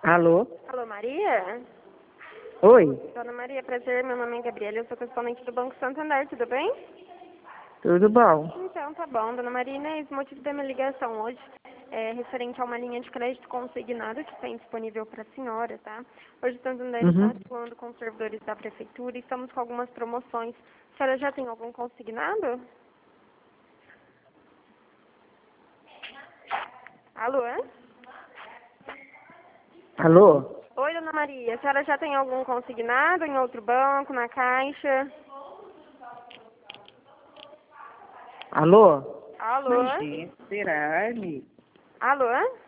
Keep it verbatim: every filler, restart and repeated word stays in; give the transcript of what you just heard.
Alô? Alô, Maria? Oi, Dona Maria, prazer, meu nome é Gabriela, eu sou correspondente do Banco Santander, tudo bem? tudo bom? Então, tá bom, Dona Maria Inês, o motivo da minha ligação hoje é referente a uma linha de crédito consignado que tem disponível para a senhora, tá? Hoje o Santander está Uhum. atuando com os servidores da prefeitura e estamos com algumas promoções. A senhora já tem algum consignado? Alô? Alô? Oi, Dona Maria, a senhora já tem algum consignado em outro banco, na Caixa? Alô? Alô? Gente, será, amigo? Alô?